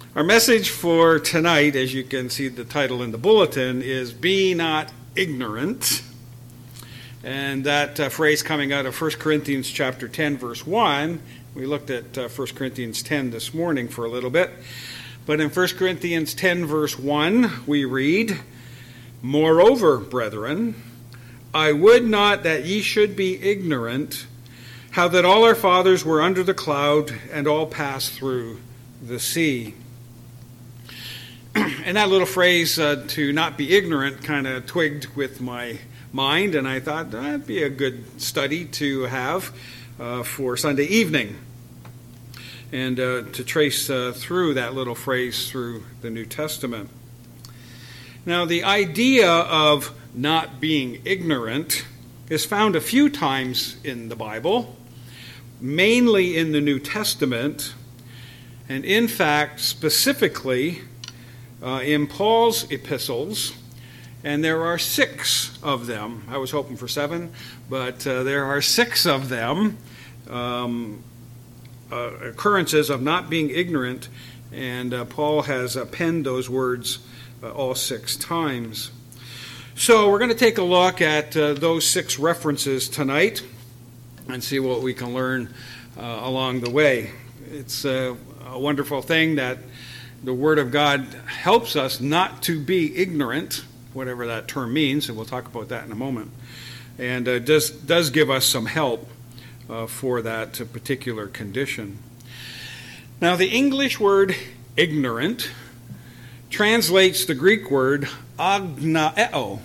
Our message for tonight, as you can see the title in the bulletin, is Be Not Ignorant. And that phrase coming out of 1 Corinthians chapter 10, verse 1. We looked at 1 Corinthians 10 this morning for a little bit. But in 1 Corinthians 10, verse 1, we read, Moreover, brethren, I would not that ye should be ignorant, how that all our fathers were under the cloud, and all passed through the sea. And that little phrase, to not be ignorant, kind of twigged with my mind, and I thought that'd be a good study to have for Sunday evening, and to trace through that little phrase through the New Testament. Now, the idea of not being ignorant is found a few times in the Bible, mainly in the New Testament, and in fact, specifically in Paul's epistles, and there are 6 of them. I was hoping for 7, but there are 6 of them, occurrences of not being ignorant, and Paul has penned those words all 6 times. So we're going to take a look at those 6 references tonight and see what we can learn along the way. It's a wonderful thing that the Word of God helps us not to be ignorant, whatever that term means, and we'll talk about that in a moment, and does give us some help for that particular condition. Now, the English word ignorant translates the Greek word agnoeo.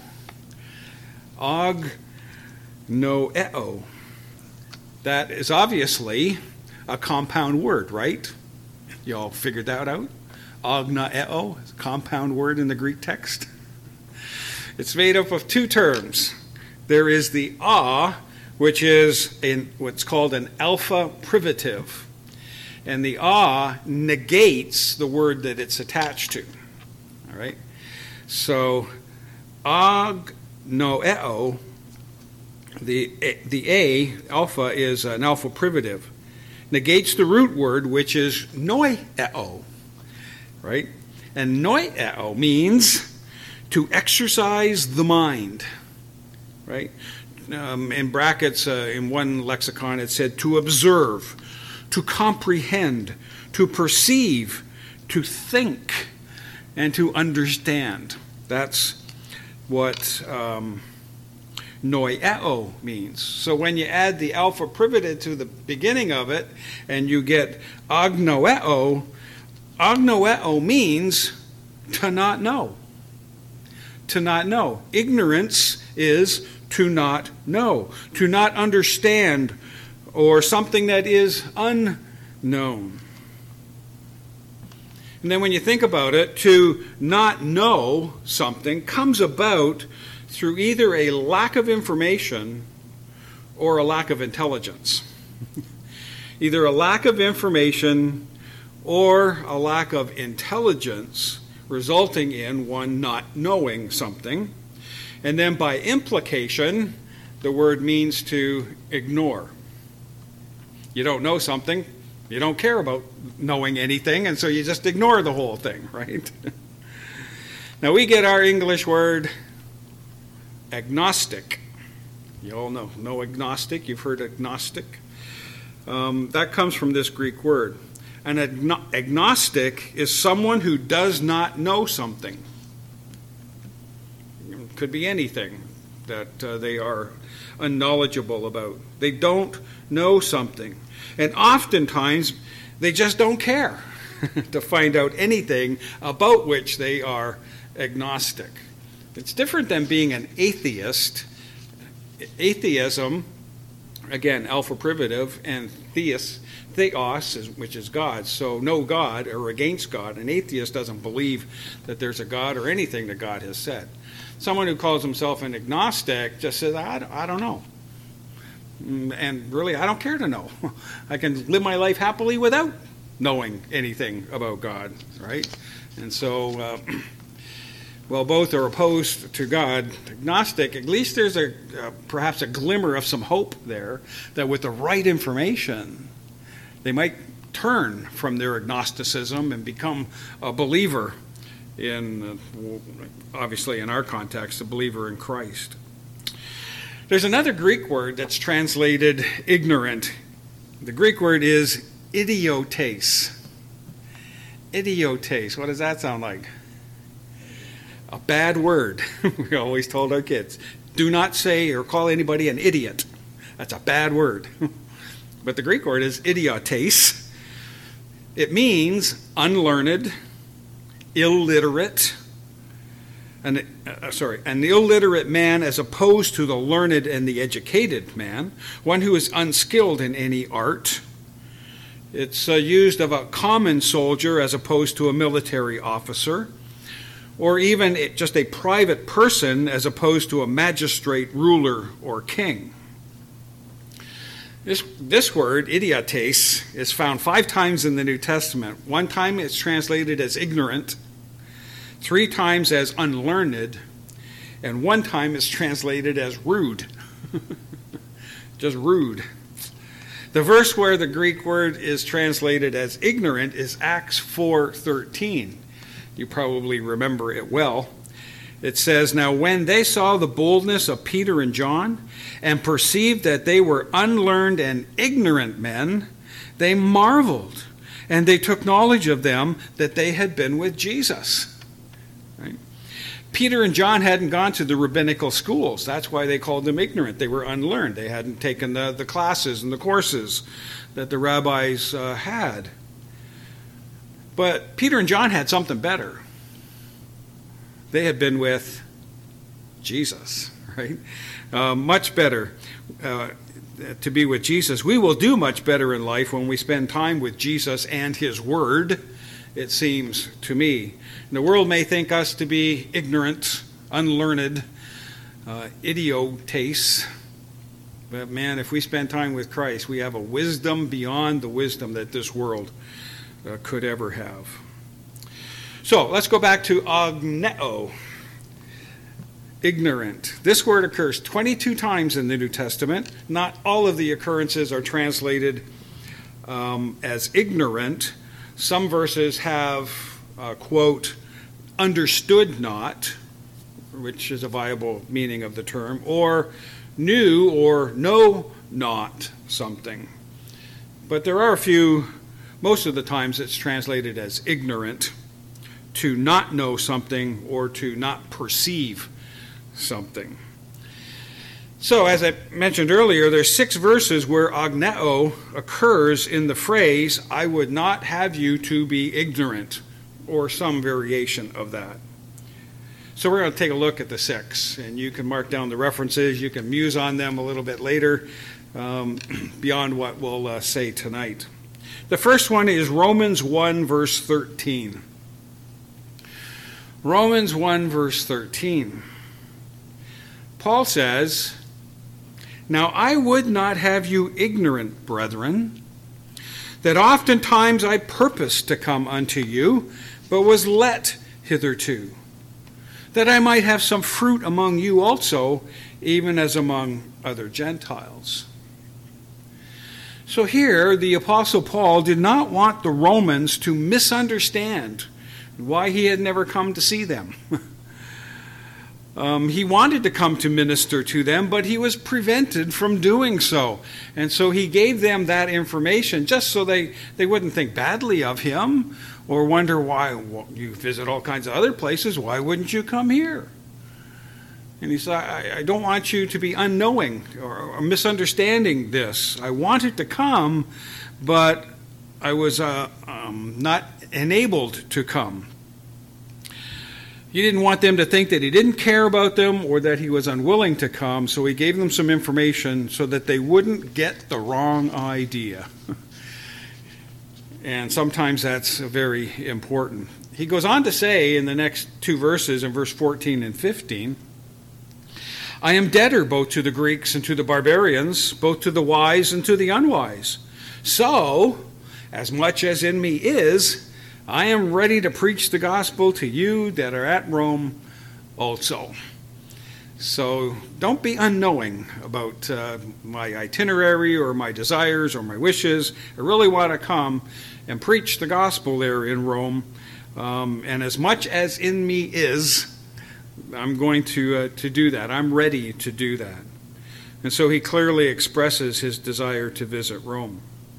Agnoeo. That is obviously a compound word, right? You all figured that out? Agnoeo, a compound word in the Greek text. It's made up of 2 terms. There is the which is what's called an alpha privative. And the negates the word that it's attached to. All right? So, agnoeo, the alpha, is an alpha privative. Negates the root word, which is noeo. Right? And noeo means to exercise the mind. Right? In brackets, in one lexicon, it said to observe, to comprehend, to perceive, to think, and to understand. That's what noeo means. So when you add the alpha privative to the beginning of it, and you get agnoeo, agnoeo means to not know. To not know. Ignorance is to not know, to not understand, or something that is unknown. And then when you think about it, to not know something comes about through either a lack of information or a lack of intelligence. Either a lack of information or a lack of intelligence, resulting in one not knowing something. And then by implication, the word means to ignore. You don't know something, you don't care about knowing anything, and so you just ignore the whole thing, right? Now we get our English word agnostic. You all know agnostic, you've heard agnostic. That comes from this Greek word. An agnostic is someone who does not know something. It could be anything that they are unknowledgeable about. They don't know something. And oftentimes, they just don't care to find out anything about which they are agnostic. It's different than being an atheist. Atheism, again, alpha privative, and theos, which is God. So no God or against God. An atheist doesn't believe that there's a God or anything that God has said. Someone who calls himself an agnostic just says, I don't know. And really, I don't care to know. I can live my life happily without knowing anything about God, right? And so, well, both are opposed to God. Agnostic, at least there's perhaps a glimmer of some hope there, that with the right information, they might turn from their agnosticism and become a believer in, obviously in our context, a believer in Christ. There's another Greek word that's translated ignorant. The Greek word is idiotes. Idiotes. What does that sound like? A bad word. We always told our kids, do not say or call anybody an idiot. That's a bad word. But the Greek word is idiotes. It means unlearned, illiterate, an illiterate man as opposed to the learned and the educated man, one who is unskilled in any art. It's used of a common soldier as opposed to a military officer, or even just a private person as opposed to a magistrate, ruler, or king. This word, idiotes, is found 5 times in the New Testament. 1 time it's translated as ignorant, 3 times as unlearned, and 1 time it's translated as rude. Just rude. The verse where the Greek word is translated as ignorant is Acts 4:13. You probably remember it well. It says, "Now when they saw the boldness of Peter and John and perceived that they were unlearned and ignorant men, they marveled, and they took knowledge of them that they had been with Jesus." Right? Peter and John hadn't gone to the rabbinical schools. That's why they called them ignorant. They were unlearned. They hadn't taken the classes and the courses that the rabbis had. But Peter and John had something better. They had been with Jesus, right? Much better to be with Jesus. We will do much better in life when we spend time with Jesus and His Word, it seems to me. And the world may think us to be ignorant, unlearned, idiotes. But man, if we spend time with Christ, we have a wisdom beyond the wisdom that this world could ever have. So let's go back to agneo, ignorant. This word occurs 22 times in the New Testament. Not all of the occurrences are translated as ignorant. Some verses have, quote, understood not, which is a viable meaning of the term, or knew or know not something. But there are a few, most of the times it's translated as ignorant, to not know something or to not perceive something. So, as I mentioned earlier, there's 6 verses where agneo occurs in the phrase, "I would not have you to be ignorant," or some variation of that. So we're going to take a look at the 6, and you can mark down the references. You can muse on them a little bit later, beyond what we'll say tonight. The first one is Romans 1, verse 13. Romans 1, verse 13. Paul says, "Now I would not have you ignorant, brethren, that oftentimes I purposed to come unto you, but was let hitherto, that I might have some fruit among you also, even as among other Gentiles." So here, the Apostle Paul did not want the Romans to misunderstand why he had never come to see them. He wanted to come to minister to them, but he was prevented from doing so. And so he gave them that information just so they wouldn't think badly of him or wonder why you visit all kinds of other places. Why wouldn't you come here? And he said, I don't want you to be unknowing or misunderstanding this. I wanted to come, but I was not enabled to come. He didn't want them to think that he didn't care about them or that he was unwilling to come, so he gave them some information so that they wouldn't get the wrong idea. And sometimes that's very important. He goes on to say in the next 2 verses, in verse 14 and 15, "I am debtor both to the Greeks and to the barbarians, both to the wise and to the unwise. So, as much as in me is, I am ready to preach the gospel to you that are at Rome also." So don't be unknowing about my itinerary or my desires or my wishes. I really want to come and preach the gospel there in Rome. And as much as in me is, I'm going to do that. I'm ready to do that. And so he clearly expresses his desire to visit Rome.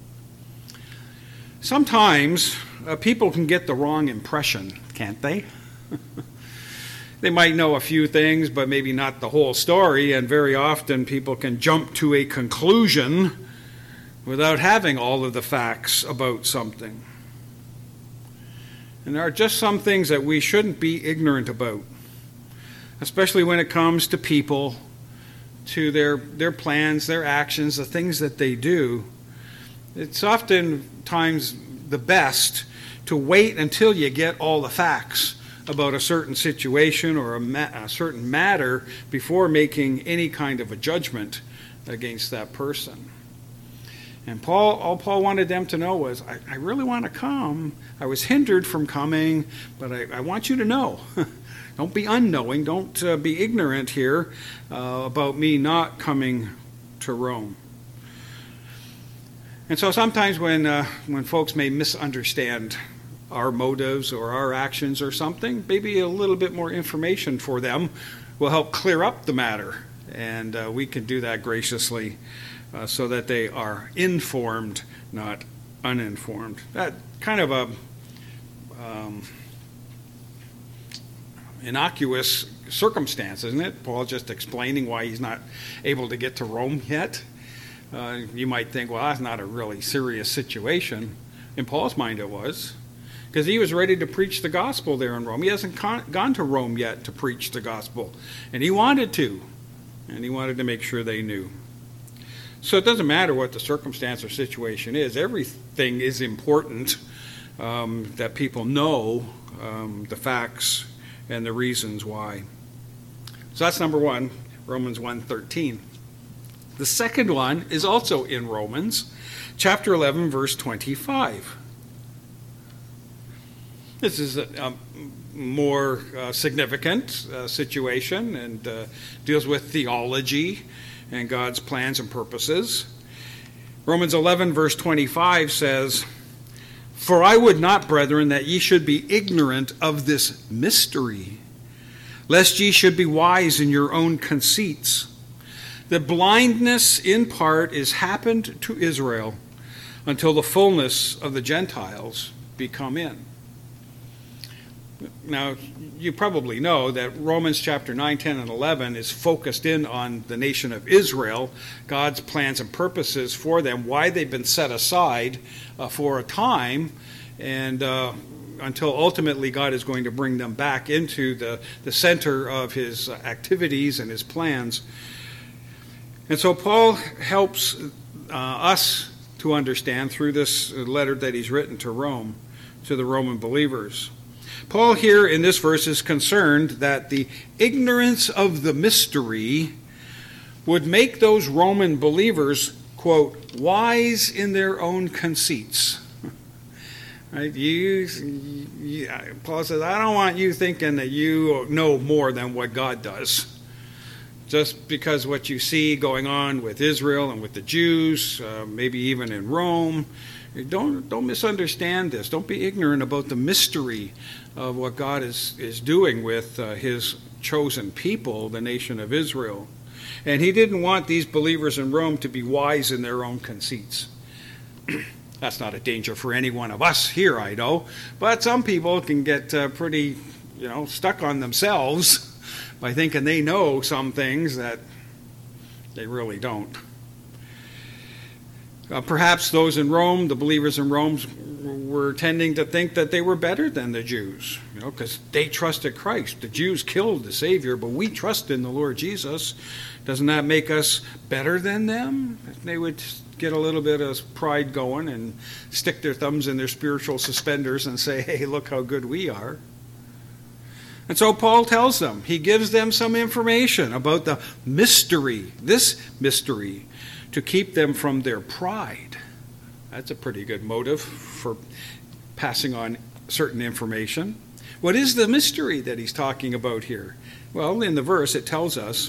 Sometimes people can get the wrong impression, can't they? They might know a few things, but maybe not the whole story, and very often people can jump to a conclusion without having all of the facts about something. And there are just some things that we shouldn't be ignorant about, especially when it comes to people, to their plans, their actions, the things that they do. It's oftentimes the best to wait until you get all the facts about a certain situation or a certain matter before making any kind of a judgment against that person. And all Paul wanted them to know was, I really want to come. I was hindered from coming, but I want you to know. Don't be unknowing. Don't be ignorant here about me not coming to Rome. And so sometimes when folks may misunderstand our motives or our actions or something, maybe a little bit more information for them will help clear up the matter. And we can do that graciously so that they are informed, not uninformed. That kind of a innocuous circumstance, isn't it? Paul just explaining why he's not able to get to Rome yet. You might think, well, that's not a really serious situation. In Paul's mind it was, because he was ready to preach the gospel there in Rome. He hasn't gone to Rome yet to preach the gospel, and he wanted to, and he wanted to make sure they knew. So it doesn't matter what the circumstance or situation is. Everything is important that people know the facts and the reasons why. So that's number one, Romans 1:13. The second one is also in Romans, chapter 11, verse 25. This is a more significant situation and deals with theology and God's plans and purposes. Romans 11, verse 25 says, "For I would not, brethren, that ye should be ignorant of this mystery, lest ye should be wise in your own conceits. The blindness in part is happened to Israel until the fullness of the Gentiles be come in." Now, you probably know that Romans chapter 9, 10, and 11 is focused in on the nation of Israel, God's plans and purposes for them, why they've been set aside for a time, and until ultimately God is going to bring them back into the center of his activities and his plans. And so Paul helps us to understand through this letter that he's written to Rome, to the Roman believers. Paul here in this verse is concerned that the ignorance of the mystery would make those Roman believers, quote, wise in their own conceits. Right? Paul says, I don't want you thinking that you know more than what God does. Just because what you see going on with Israel and with the Jews, maybe even in Rome, don't misunderstand this. Don't be ignorant about the mystery of what God is doing with his chosen people, the nation of Israel. And he didn't want these believers in Rome to be wise in their own conceits. That's not a danger for any one of us here, I know. But some people can get pretty, stuck on themselves by thinking they know some things that they really don't. Perhaps those in Rome, the believers in Rome, were tending to think that they were better than the Jews, because they trusted Christ. The Jews killed the Savior, but we trust in the Lord Jesus. Doesn't that make us better than them? They would get a little bit of pride going and stick their thumbs in their spiritual suspenders and say, hey, look how good we are. And so Paul tells them, he gives them some information about the mystery, this mystery, to keep them from their pride. That's a pretty good motive for passing on certain information. What is the mystery that he's talking about here? Well, in the verse it tells us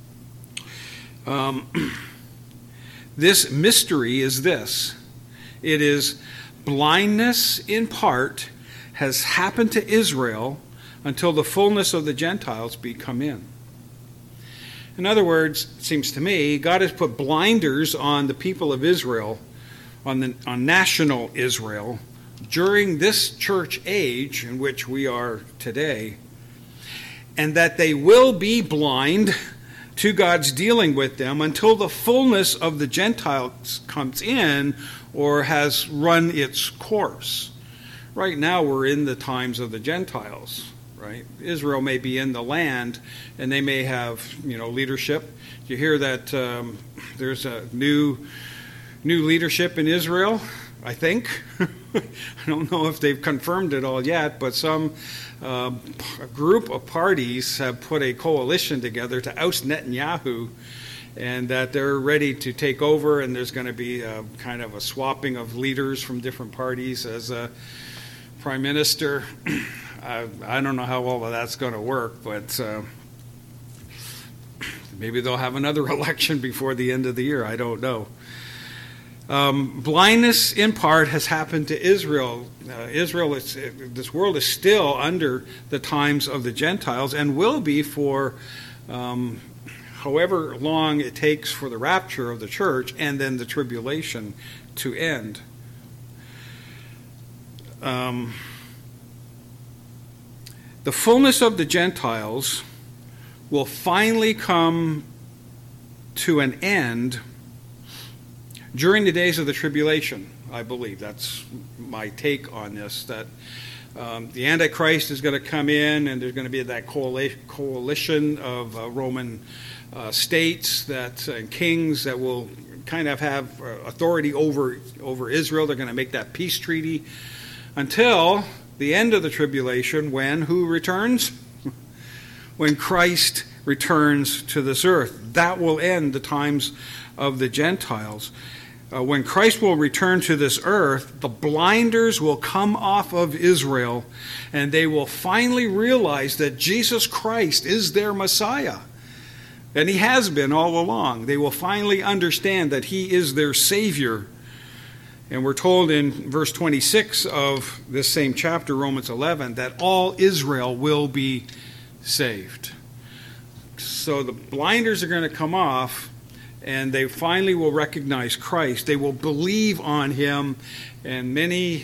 this mystery is this. It is blindness in part has happened to Israel until the fullness of the Gentiles be come in. In other words, it seems to me, God has put blinders on the people of Israel, on national Israel, during this church age in which we are today, and that they will be blind to God's dealing with them until the fullness of the Gentiles comes in or has run its course. Right now we're in the times of the Gentiles, right? Israel may be in the land and they may have, leadership. You hear that there's a new leadership in Israel, I think. I don't know if they've confirmed it all yet, but some group of parties have put a coalition together to oust Netanyahu, and that they're ready to take over, and there's going to be a kind of a swapping of leaders from different parties as a prime minister. I don't know how all of that's going to work, but maybe they'll have another election before the end of the year. I don't know. Blindness in part has happened to Israel. This world is still under the times of the Gentiles and will be for however long it takes for the rapture of the church and then the tribulation to end. The fullness of the Gentiles will finally come to an end during the days of the tribulation, I believe. That's my take on this, that the Antichrist is going to come in, and there's going to be that coalition of Roman states and kings that will kind of have authority over Israel. They're going to make that peace treaty until the end of the tribulation, when who returns? When Christ returns to this earth. That will end the times of the Gentiles. When Christ will return to this earth, the blinders will come off of Israel, and they will finally realize that Jesus Christ is their Messiah. And he has been all along. They will finally understand that he is their Savior. And we're told in verse 26 of this same chapter, Romans 11, that all Israel will be saved. So the blinders are going to come off, and they finally will recognize Christ. They will believe on him, and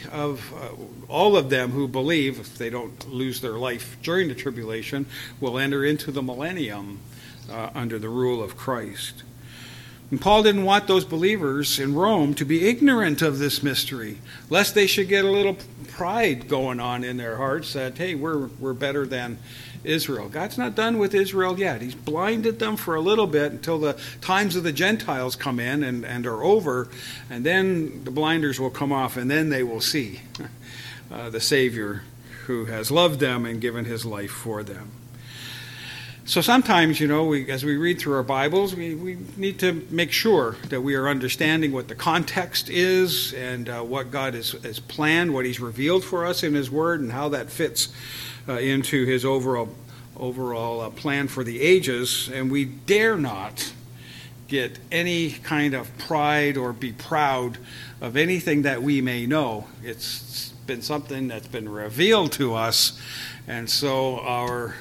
all of them who believe, if they don't lose their life during the tribulation, will enter into the millennium under the rule of Christ. And Paul didn't want those believers in Rome to be ignorant of this mystery, lest they should get a little pride going on in their hearts that, hey, we're better than Israel. God's not done with Israel yet. He's blinded them for a little bit until the times of the Gentiles come in and are over, and then the blinders will come off, and then they will see the Savior who has loved them and given his life for them. So sometimes, as we read through our Bibles, we need to make sure that we are understanding what the context is and what God has planned, what he's revealed for us in his word, and how that fits into his overall plan for the ages. And we dare not get any kind of pride or be proud of anything that we may know. It's been something that's been revealed to us, and so our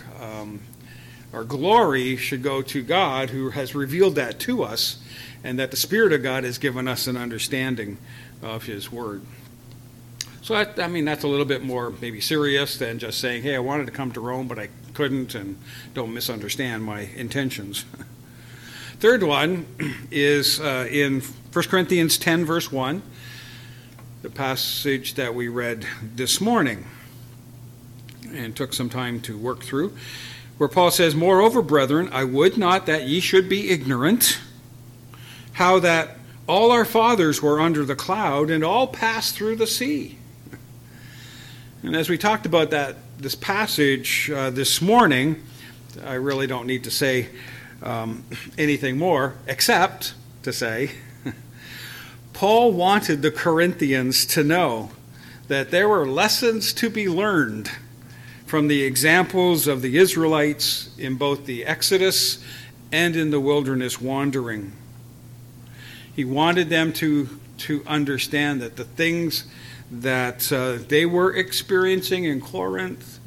glory should go to God, who has revealed that to us, and that the Spirit of God has given us an understanding of his word. So that's a little bit more maybe serious than just saying, hey, I wanted to come to Rome, but I couldn't, and don't misunderstand my intentions. Third one is in 1 Corinthians 10, verse 1, the passage that we read this morning and took some time to work through, where Paul says, "Moreover, brethren, I would not that ye should be ignorant, how that all our fathers were under the cloud, and all passed through the sea." And as we talked about this passage this morning, I really don't need to say anything more, except to say, Paul wanted the Corinthians to know that there were lessons to be learned from the examples of the Israelites in both the Exodus and in the wilderness wandering. He wanted them to understand that the things that they were experiencing in Corinth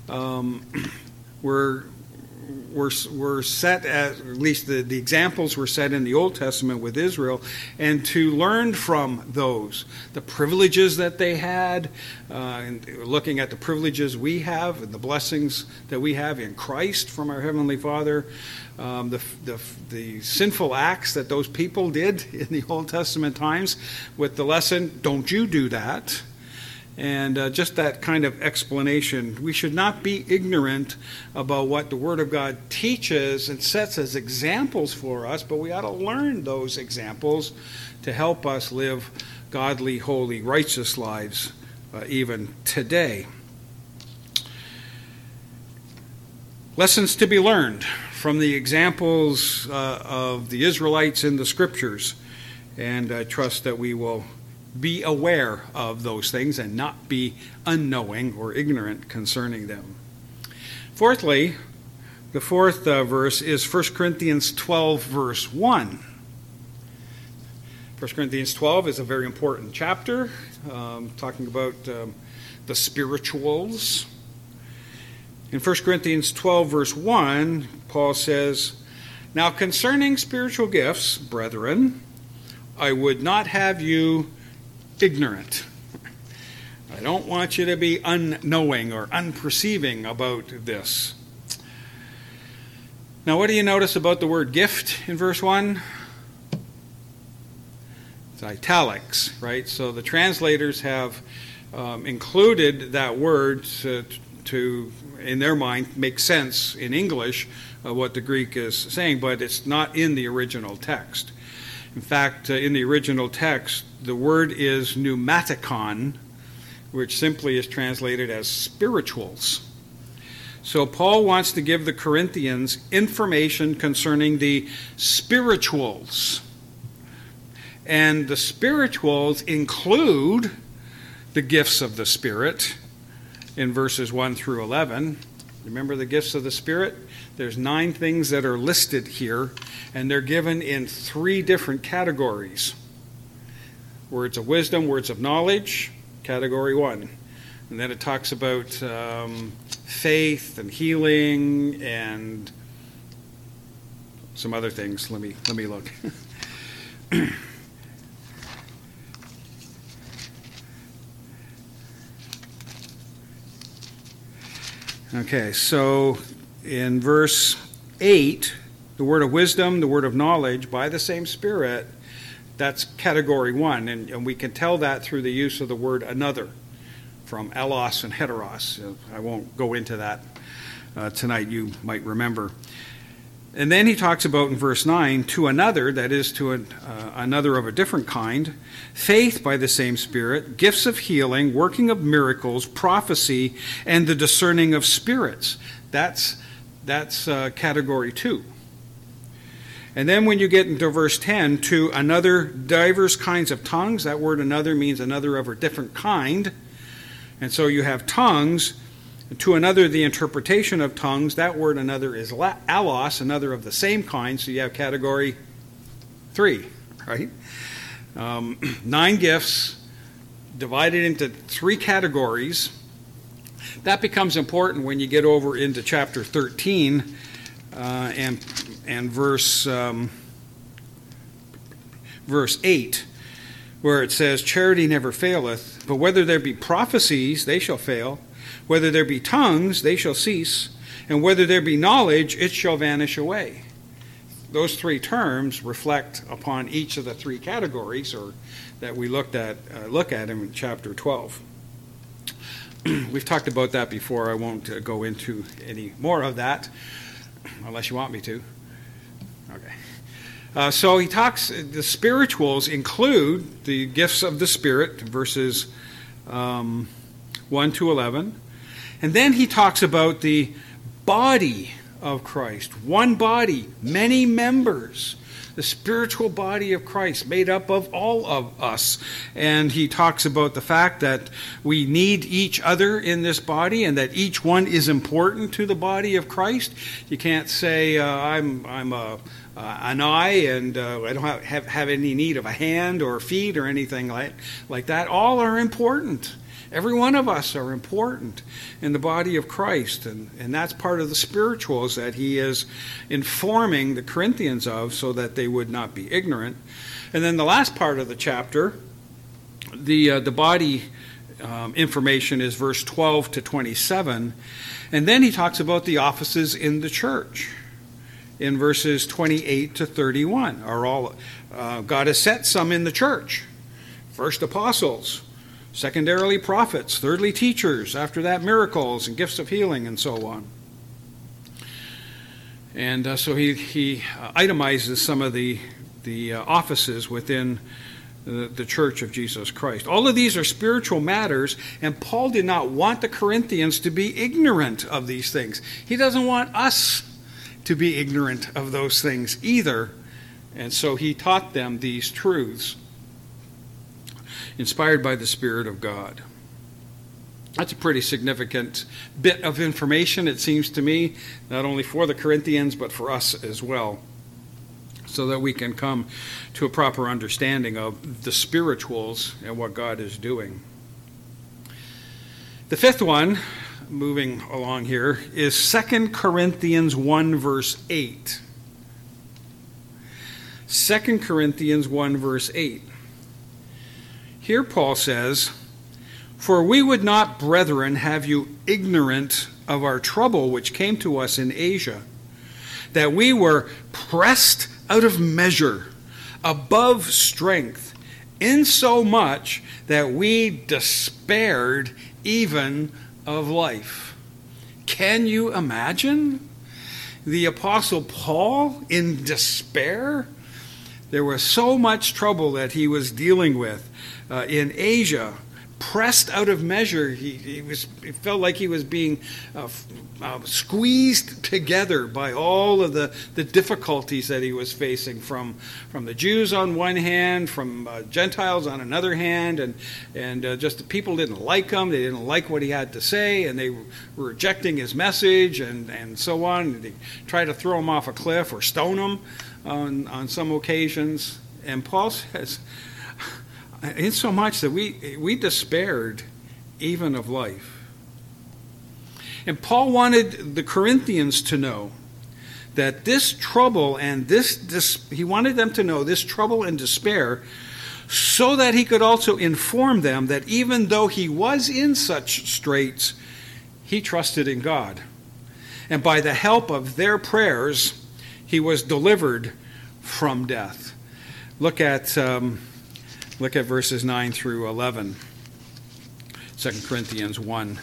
were set at least the examples were set in the Old Testament with Israel, and to learn from those, the privileges that they had, and looking at the privileges we have and the blessings that we have in Christ from our Heavenly Father, the sinful acts that those people did in the Old Testament times, with the lesson, don't you do that. And just that kind of explanation. We should not be ignorant about what the Word of God teaches and sets as examples for us, but we ought to learn those examples to help us live godly, holy, righteous lives even today. Lessons to be learned from the examples of the Israelites in the Scriptures, and I trust that we will be aware of those things and not be unknowing or ignorant concerning them. Fourthly, the fourth verse is 1 Corinthians 12, verse 1. 1 Corinthians 12 is a very important chapter, talking about the spirituals. In 1 Corinthians 12, verse 1, Paul says, "Now concerning spiritual gifts, brethren, I would not have you ignorant." I don't want you to be unknowing or unperceiving about this. Now, what do you notice about the word gift in verse 1? It's italics, right? So the translators have included that word to, in their mind, make sense in English of what the Greek is saying, but it's not in the original text. In fact, in the original text, the word is pneumatikon, which simply is translated as spirituals. So Paul wants to give the Corinthians information concerning the spirituals. And the spirituals include the gifts of the Spirit in verses 1 through 11. Remember the gifts of the Spirit? There's 9 things that are listed here, and they're given in 3 different categories. Words of wisdom, words of knowledge, category 1. And then it talks about faith and healing and some other things. Let me look. Okay, so in verse 8, the word of wisdom, the word of knowledge, by the same Spirit, that's category 1. And we can tell that through the use of the word another, from elos and heteros. I won't go into that tonight, you might remember. And then he talks about in verse 9, to another, that is to another of a different kind, faith by the same Spirit, gifts of healing, working of miracles, prophecy, and the discerning of spirits. That's category 2. And then when you get into verse 10, to another divers kinds of tongues, that word another means another of a different kind. And so you have tongues. To another, the interpretation of tongues, that word another is allos, another of the same kind, so you have category 3, right? 9 gifts divided into 3 categories. That becomes important when you get over into chapter 13 and verse 8, where it says, charity never faileth, but whether there be prophecies, they shall fail. Whether there be tongues, they shall cease, and whether there be knowledge, it shall vanish away. Those 3 terms reflect upon each of the 3 categories or that we look at in chapter 12. We've talked about that before. I won't go into any more of that, unless you want me to. Okay. So he talks, the spirituals include the gifts of the Spirit, verses 1 to 11. And then he talks about the body of Christ. One body, many members. the spiritual body of Christ, made up of all of us. And he talks about the fact that we need each other in this body and that each one is important to the body of Christ. You can't say, I'm an eye and I don't have any need of a hand or feet or anything like that. All are important. Every one of us are important in the body of Christ, and that's part of the spirituals that he is informing the Corinthians of so that they would not be ignorant. And then the last part of the chapter, the body information is verse 12 to 27, and then he talks about the offices in the church in verses 28 to 31. God has set some in the church. First, apostles. Secondarily, prophets. Thirdly, teachers. After that, miracles and gifts of healing and so on. And so he itemizes some of the offices within the church of Jesus Christ. All of these are spiritual matters, and Paul did not want the Corinthians to be ignorant of these things. He doesn't want us to be ignorant of those things either. And so he taught them these truths, inspired by the Spirit of God. That's a pretty significant bit of information, it seems to me, not only for the Corinthians, but for us as well, so that we can come to a proper understanding of the spirituals and what God is doing. The fifth one, moving along here, is 2 Corinthians 1, verse 8. 2 Corinthians 1, verse 8. Here Paul says, "For we would not, brethren, have you ignorant of our trouble which came to us in Asia, that we were pressed out of measure, above strength, insomuch that we despaired even of life." Can you imagine the Apostle Paul in despair? There was so much trouble that he was dealing with in Asia, pressed out of measure. He felt like he was being squeezed together by all of the difficulties that he was facing from the Jews on one hand, from Gentiles on another hand, and just the people didn't like him. They didn't like what he had to say, and they were rejecting his message and so on. They tried to throw him off a cliff or stone him on some occasions. And Paul says, insomuch that we despaired even of life. And Paul wanted the Corinthians to know that this trouble and he wanted them to know this trouble and despair, so that he could also inform them that even though he was in such straits, he trusted in God. And by the help of their prayers, he was delivered from death. Look at verses 9 through 11, 2 Corinthians 1.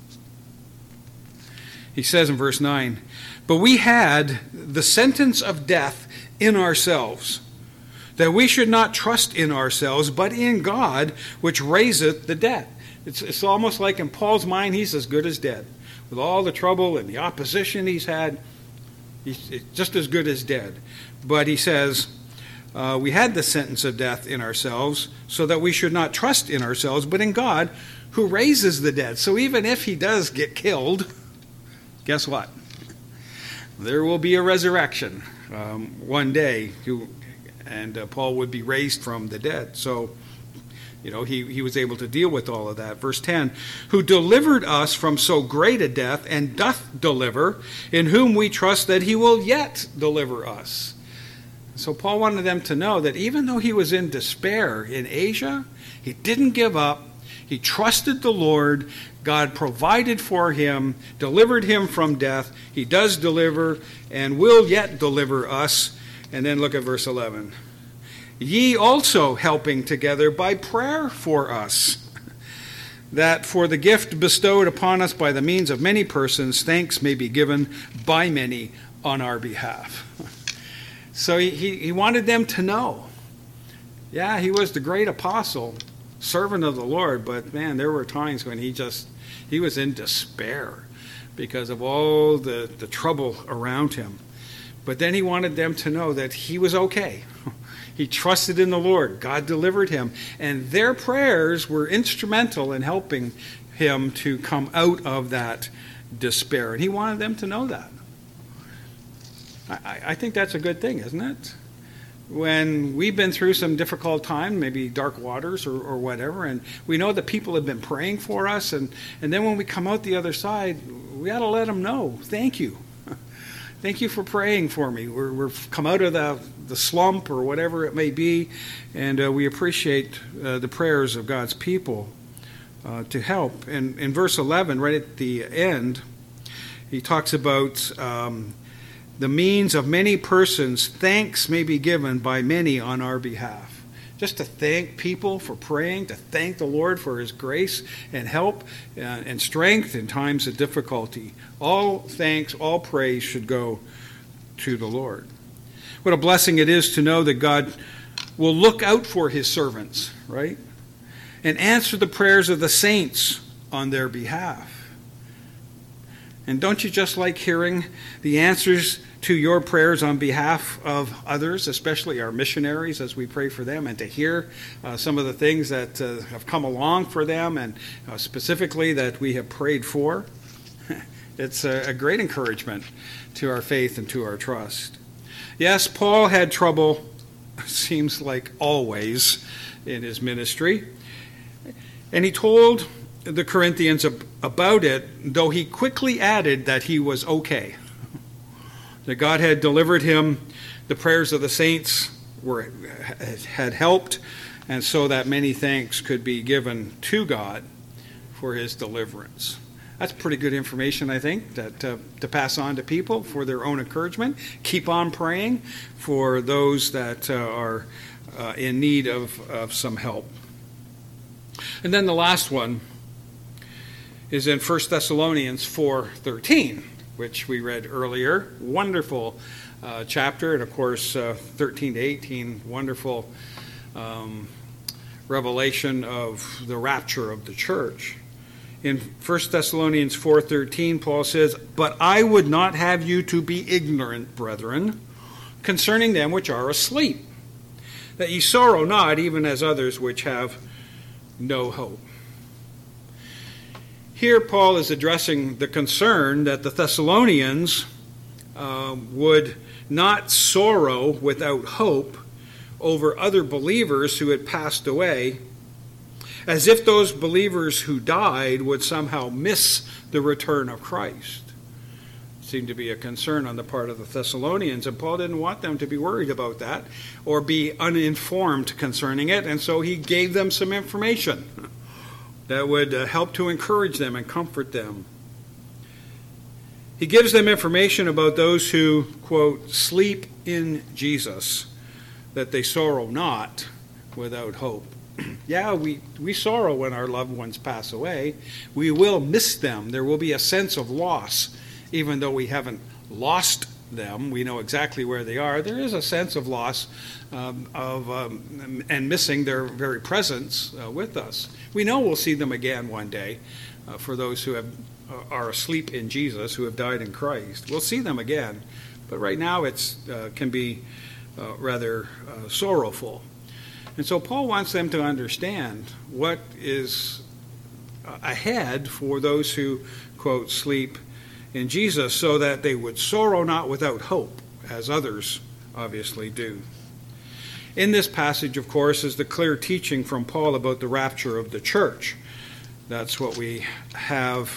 He says in verse 9, "But we had the sentence of death in ourselves, that we should not trust in ourselves, but in God, which raiseth the dead." It's almost like in Paul's mind, he's as good as dead. With all the trouble and the opposition he's had, he's just as good as dead. But he says, we had the sentence of death in ourselves, so that we should not trust in ourselves, but in God, who raises the dead. So even if he does get killed, guess what? There will be a resurrection one day, and Paul would be raised from the dead. So, he was able to deal with all of that. Verse 10, "Who delivered us from so great a death, and doth deliver, in whom we trust that he will yet deliver us." So Paul wanted them to know that even though he was in despair in Asia, he didn't give up. He trusted the Lord. God provided for him, delivered him from death. He does deliver and will yet deliver us. And then look at verse 11. "Ye also helping together by prayer for us, that for the gift bestowed upon us by the means of many persons, thanks may be given by many on our behalf." So he wanted them to know. Yeah, he was the great apostle, servant of the Lord, but man, there were times when he was in despair because of all the trouble around him. But then he wanted them to know that he was okay. He trusted in the Lord. God delivered him. And their prayers were instrumental in helping him to come out of that despair. And he wanted them to know that. I think that's a good thing, isn't it? When we've been through some difficult time, maybe dark waters or whatever, and we know that people have been praying for us, and then when we come out the other side, we ought to let them know, thank you. Thank you for praying for me. We've come out of the slump or whatever it may be, and we appreciate the prayers of God's people to help. And in verse 11, right at the end, he talks about the means of many persons, thanks may be given by many on our behalf. Just to thank people for praying, to thank the Lord for his grace and help and strength in times of difficulty. All thanks, all praise should go to the Lord. What a blessing it is to know that God will look out for his servants, right? And answer the prayers of the saints on their behalf. And don't you just like hearing the answers to your prayers on behalf of others, especially our missionaries, as we pray for them, and to hear some of the things that have come along for them, and specifically that we have prayed for? It's a great encouragement to our faith and to our trust. Yes, Paul had trouble, seems like always, in his ministry. And he told the Corinthians about it, though he quickly added that he was okay. That God had delivered him, the prayers of the saints had helped, and so that many thanks could be given to God for his deliverance. That's pretty good information, I think, that to pass on to people for their own encouragement. Keep on praying for those that are in need of some help. And then the last one is in 1 Thessalonians 4:13. Which we read earlier. Wonderful chapter, and of course 13 to 18, wonderful revelation of the rapture of the church. In 1 Thessalonians 4:13, Paul says, "But I would not have you to be ignorant, brethren, concerning them which are asleep, that ye sorrow not, even as others which have no hope." Here Paul is addressing the concern that the Thessalonians would not sorrow without hope over other believers who had passed away, as if those believers who died would somehow miss the return of Christ. It seemed to be a concern on the part of the Thessalonians, and Paul didn't want them to be worried about that or be uninformed concerning it, and so he gave them some information that would help to encourage them and comfort them. He gives them information about those who, quote, sleep in Jesus, that they sorrow not without hope. Yeah, we sorrow when our loved ones pass away. We will miss them. There will be a sense of loss. Even though we haven't lost them, we know exactly where they are. There is a sense of loss and missing their very presence with us. We know we'll see them again one day. For those who are asleep in Jesus, who have died in Christ, we'll see them again. But right now it can be rather sorrowful. And so Paul wants them to understand what is ahead for those who, quote, sleep in Jesus, so that they would sorrow not without hope, as others obviously do. In this passage, of course, is the clear teaching from Paul about the rapture of the church. That's what we have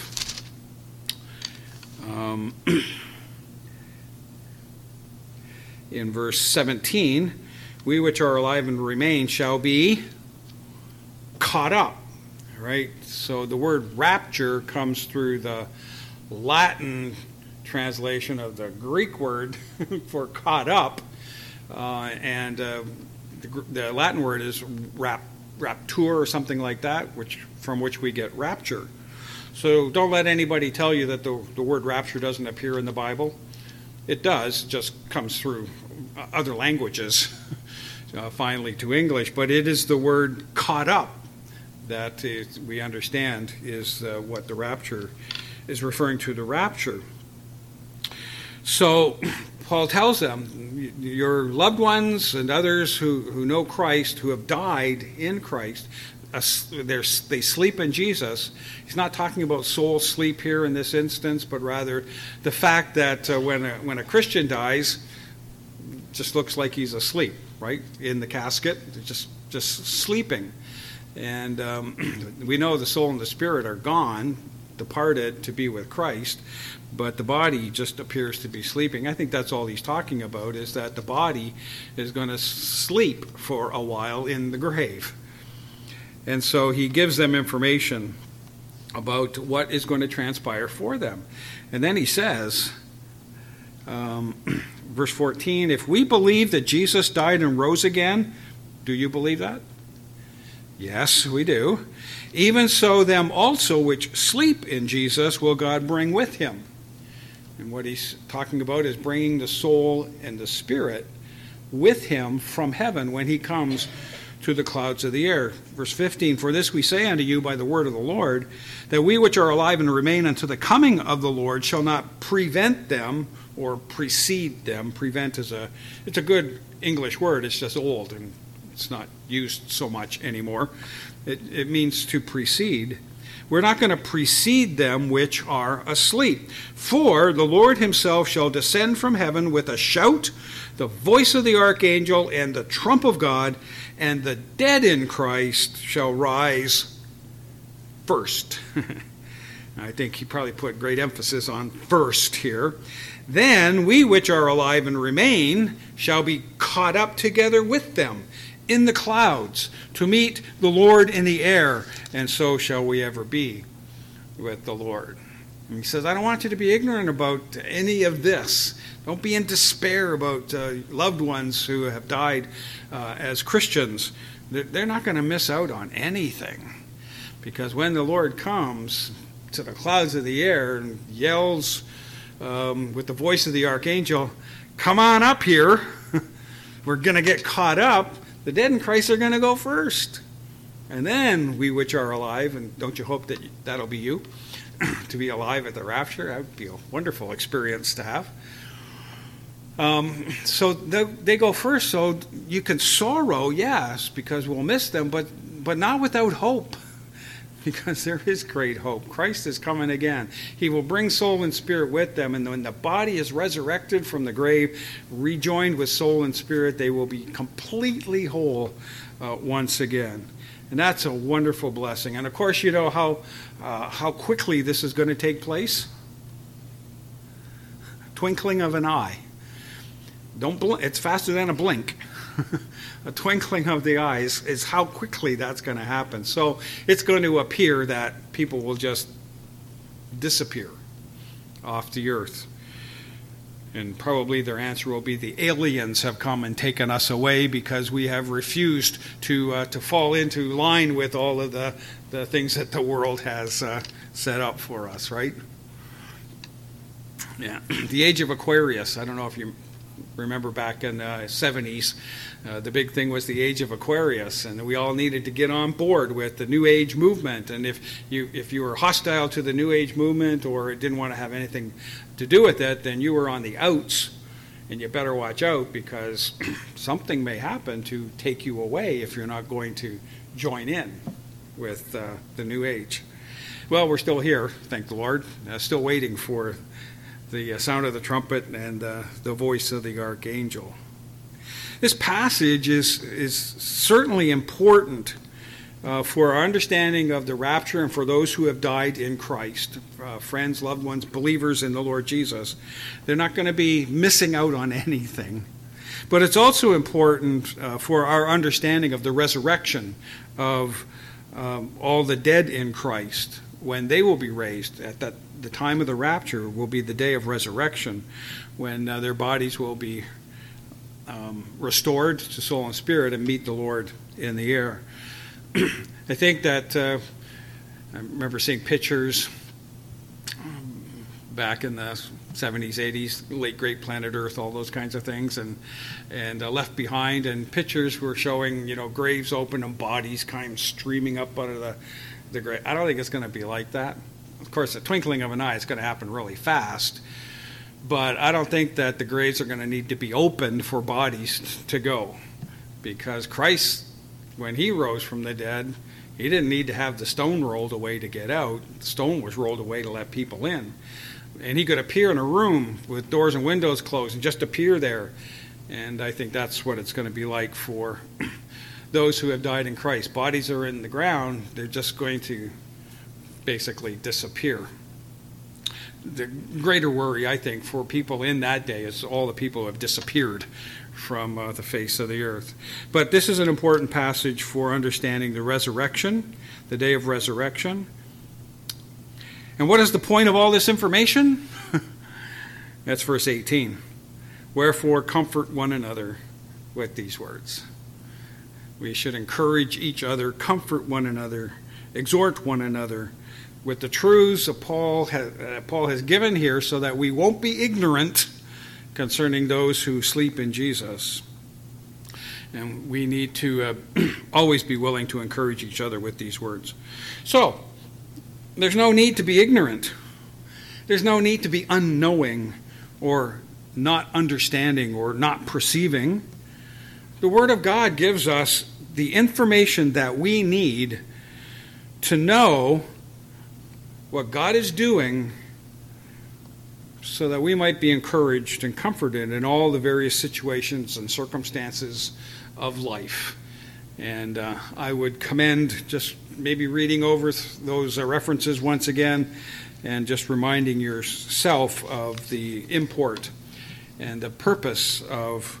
in verse 17. We which are alive and remain shall be caught up. Right? So the word rapture comes through the Latin translation of the Greek word for caught up, and the Latin word is raptur or something like that, from which we get rapture. So don't let anybody tell you that the word rapture doesn't appear in the Bible. It does, just comes through other languages finally to English, but it is the word caught up that we understand is what the rapture is referring to, the rapture. So Paul tells them, your loved ones and others who know Christ, who have died in Christ, they sleep in Jesus. He's not talking about soul sleep here in this instance, but rather the fact that when a Christian dies, it just looks like he's asleep, right, in the casket, just sleeping. And we know the soul and the spirit are gone, departed to be with Christ, but the body just appears to be sleeping. I think that's all he's talking about, is that the body is going to sleep for a while in the grave. And so he gives them information about what is going to transpire for them. And then he says, verse 14, if we believe that Jesus died and rose again, do you believe that? Yes, we do. Even so, them also which sleep in Jesus will God bring with him. And what he's talking about is bringing the soul and the spirit with him from heaven when he comes to the clouds of the air. Verse 15, for this we say unto you by the word of the Lord, that we which are alive and remain unto the coming of the Lord shall not prevent them or precede them. Prevent it's a good English word, it's just old and it's not used so much anymore. It means to precede. We're not going to precede them which are asleep. For the Lord himself shall descend from heaven with a shout, the voice of the archangel, and the trump of God, and the dead in Christ shall rise first. I think he probably put great emphasis on first here. Then we which are alive and remain shall be caught up together with them in the clouds to meet the Lord in the air, and so shall we ever be with the Lord. And he says, I don't want you to be ignorant about any of this. Don't be in despair about loved ones who have died as Christians. They're not going to miss out on anything, because when the Lord comes to the clouds of the air and yells with the voice of the archangel, come on up here, we're going to get caught up. The dead in Christ are going to go first. And then we which are alive, and don't you hope that that'll be you, to be alive at the rapture? That would be a wonderful experience to have. So they go first, so you can sorrow, yes, because we'll miss them, but not without hope, because there is great hope. Christ is coming again. He will bring soul and spirit with them, and when the body is resurrected from the grave, rejoined with soul and spirit, they will be completely whole once again. And that's a wonderful blessing. And of course, you know how quickly this is going to take place. Twinkling of an eye. It's faster than a blink. A twinkling of the eyes is how quickly that's going to happen. So it's going to appear that people will just disappear off the earth. And probably their answer will be the aliens have come and taken us away because we have refused to fall into line with all of the things that the world has set up for us, right? Yeah. The age of Aquarius, I don't know if you remember back in the 70s, the big thing was the age of Aquarius, and we all needed to get on board with the New Age movement. And if you were hostile to the New Age movement or didn't want to have anything to do with it, then you were on the outs, and you better watch out, because something may happen to take you away if you're not going to join in with the New Age. Well, we're still here, thank the Lord, still waiting for the sound of the trumpet and the voice of the archangel. This passage is certainly important for our understanding of the rapture and for those who have died in Christ. Friends, loved ones, believers in the Lord Jesus. They're not going to be missing out on anything. But it's also important for our understanding of the resurrection of all the dead in Christ, when they will be raised. At the time of the rapture will be the day of resurrection, when their bodies will be restored to soul and spirit and meet the Lord in the air. I think that I remember seeing pictures back in the 70s, 80s, late Great Planet Earth, all those kinds of things, and Left Behind, and pictures were showing, graves open and bodies kind of streaming up out of the grave. I don't think it's going to be like that. Of course, the twinkling of an eye is going to happen really fast, But I don't think that the graves are going to need to be opened for bodies to go, because Christ, when he rose from the dead, he didn't need to have the stone rolled away to get out. The stone was rolled away to let people in. And he could appear in a room with doors and windows closed and just appear there. And I think that's what it's going to be like for those who have died in Christ. Bodies are in the ground. They're just going to basically disappear. The greater worry, I think, for people in that day is all the people who have disappeared from the face of the earth. But this is an important passage for understanding the resurrection, the day of resurrection. And what is the point of all this information? That's verse 18. Wherefore comfort one another with these words. We should encourage each other, comfort one another, exhort one another with the truths that Paul has given here, so that we won't be ignorant concerning those who sleep in Jesus. And we need to always be willing to encourage each other with these words. So, there's no need to be ignorant. There's no need to be unknowing or not understanding or not perceiving. The Word of God gives us the information that we need to know what God is doing, so that we might be encouraged and comforted in all the various situations and circumstances of life. And I would commend just maybe reading over those references once again and just reminding yourself of the import and the purpose of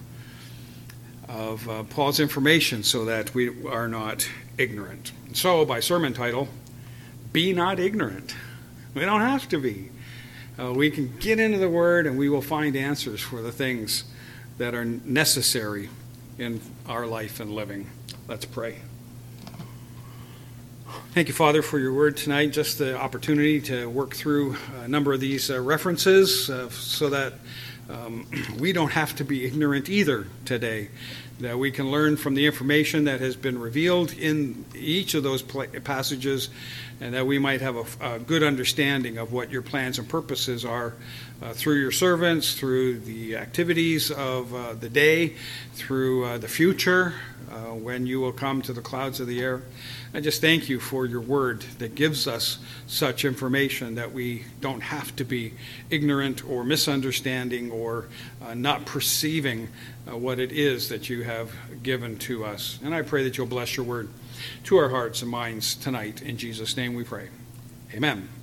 Paul's information, so that we are not ignorant. So, by sermon title, Be Not Ignorant. We don't have to be. We can get into the Word and we will find answers for the things that are necessary in our life and living. Let's pray. Thank you, Father, for your Word tonight, just the opportunity to work through a number of these references so that we don't have to be ignorant either today, that we can learn from the information that has been revealed in each of those passages, and that we might have a good understanding of what your plans and purposes are through your servants, through the activities of the day, through the future, when you will come to the clouds of the air. I just thank you for your word that gives us such information, that we don't have to be ignorant or misunderstanding or not perceiving what it is that you have given to us. And I pray that you'll bless your word to our hearts and minds tonight. In Jesus' name we pray. Amen.